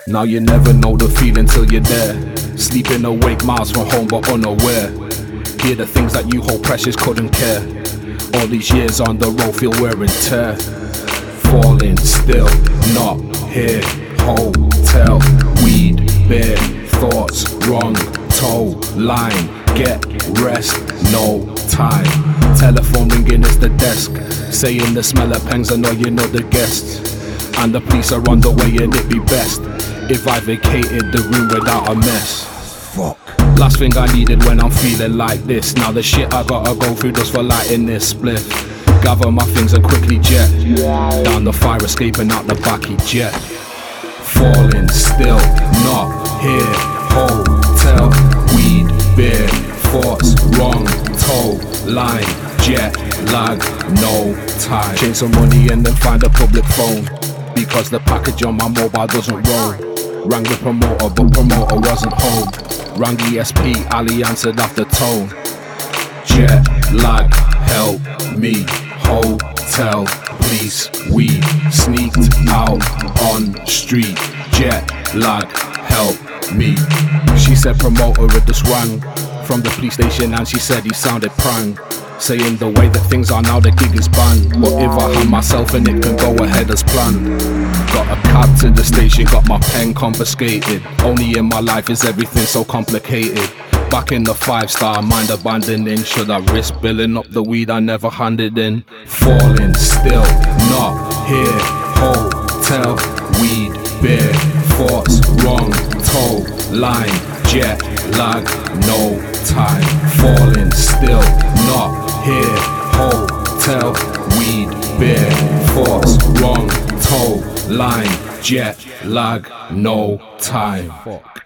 Now you never know the feeling till you're there. Sleeping awake, miles from home but unaware. Hear the things that you hold precious, couldn't care. All these years on the road, feel wear and tear. Falling still, not here. Hotel, weed, beer, thoughts, wrong, toe, line. Get rest, no time. Telephone ringing, it's the desk, saying the smell of pengs annoying other guests. And the police are on the way and it'd be best if I vacated the room without a mess. Fuck. Last thing I needed when I'm feeling like this. Now the shit I gotta go through just for lighting this spliff. Gather my things and quickly jet down the fire, escaping out the backy jet. Falling still, not here. Hotel, weed, beer, thoughts, wrong, toe, line, jet lag, no time. Change some money and then find a public phone, because the package on my mobile doesn't roll. Rang the promoter, but promoter wasn't home. Rang ESP, Ali answered off the tone. Jet lag, help me. Hotel, police, we sneaked out on street. Jet lag, help me. She said promoter had just rang from the police station and she said he sounded prang, saying the way that things are now the gig is banned. But if I have myself and it can go ahead as planned. Got a cab to the station, got my pen confiscated. Only in my life is everything so complicated. Back in the 5-star, mind abandoning. Should I risk billing up the weed I never handed in? Falling still, not here. Hotel, weed, beer, thoughts, wrong, toe, line, jet lag, no time. Falling still, not here. Hotel, weed, beer, thoughts, wrong, toe, line, jet lag, no time. Fuck.